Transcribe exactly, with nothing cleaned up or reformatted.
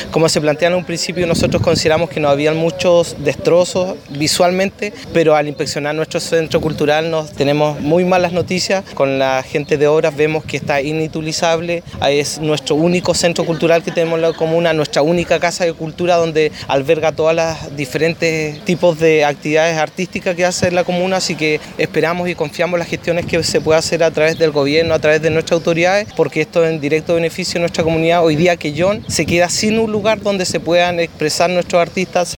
Como se plantea en un principio, nosotros consideramos que no habían muchos destrozos visualmente, pero al inspeccionar nuestro centro cultural nos tenemos muy malas noticias. Con la gente de obras vemos que está inutilizable, es nuestro único centro cultural que tenemos en la comuna, nuestra única casa de cultura donde alberga todas las diferentes tipos de actividades artísticas que hace la comuna, así que esperamos y confiamos en las gestiones que se pueda hacer a través del gobierno, a través de nuestras autoridades, porque esto es en directo beneficio de nuestra comunidad. Hoy día Quellón se queda sin un lugar donde se puedan expresar nuestros artistas.